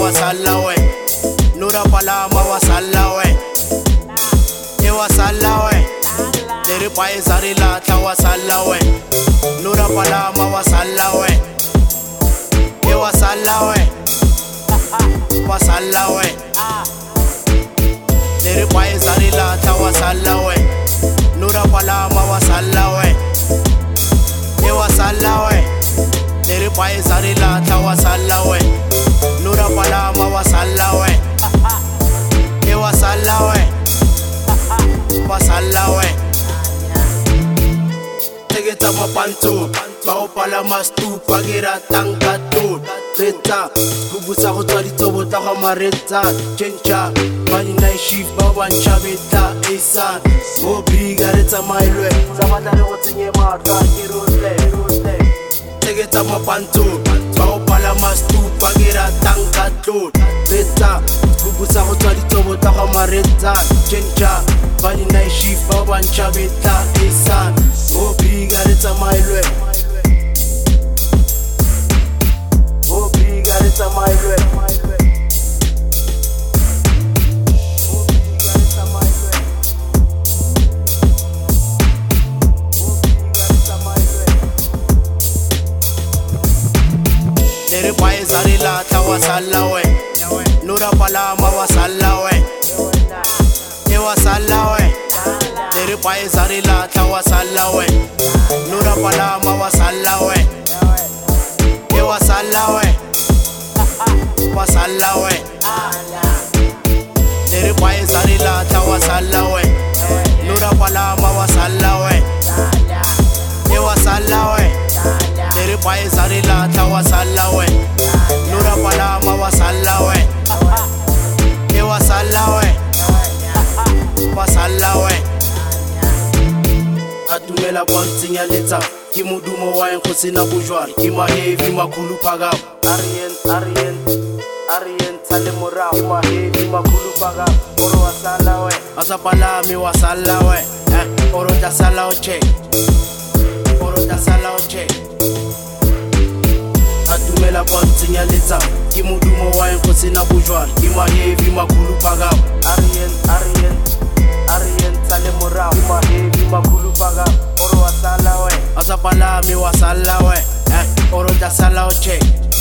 wasalla we. Nura palama wasalla we. E wasalla we. Leri pae zari latha wasalla we. Nura palama wasalla we. E wasalla we. Wasalla we. Leri pae zari latha wasalla we. Nura palama wasalla we. E wasalla we. Leri pae zari latha wasalla we. Nura palama wasalla we. E wasalla we. Wasalla we. Tegeta mapanto bao palama stupa gira tanga to reta kubusa go tswa ditsobo tsa go maretsa chencha bani night shift ba bancha beta isa go biga retsa mailwe tsa matla le go tsenye matla ke rule tegeta mapanto bao palama stupa gira tanga to reta kubusa go tswa ditsobo tsa go maretsa chencha bani night shift ba bancha beta isa go biga retsa mailwe Leri pae zari latha wasalla we. Nura palama wasalla we. E wasalla we. Leri pae zari latha wasalla we. Nura palama wasalla we. E wasalla we. Wasalla we. Leri pae zari latha wasalla we. Nura palama wasalla we. E wasalla we. Leri pae zari latha wasalla we. Nura palama wasalla we. E wasalla we. Wasalla we. Atumela kwa ntsinya letsa ki modumo wa engo sena bojwari ki mahevi makhulu phaka Arien tale mora ki mahevi makhulu phaka oro wasalla we asapalami wasalla we oro tasala oche Atumela kwa ntsinya letsa ki modumo wa engo sena bojwari ki mahevi makhulu phaka Arien tale mora ki mahevi makhulu phaka oro wasalla we asapalami wasalla we oro tasala oche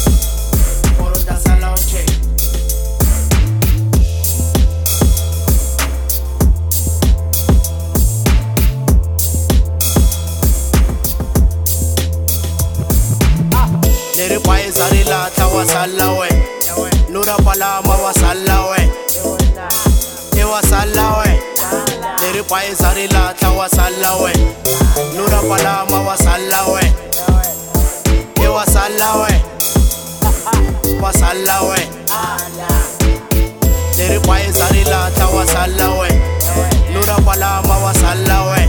Leri pae zari latha wasalla we. Nura palama wasalla we. E wasalla we. Leri pae zari latha wasalla we. Nura palama wasalla we. E wasalla we. Wasalla we. Leri pae zari latha wasalla we. Nura palama wasalla we.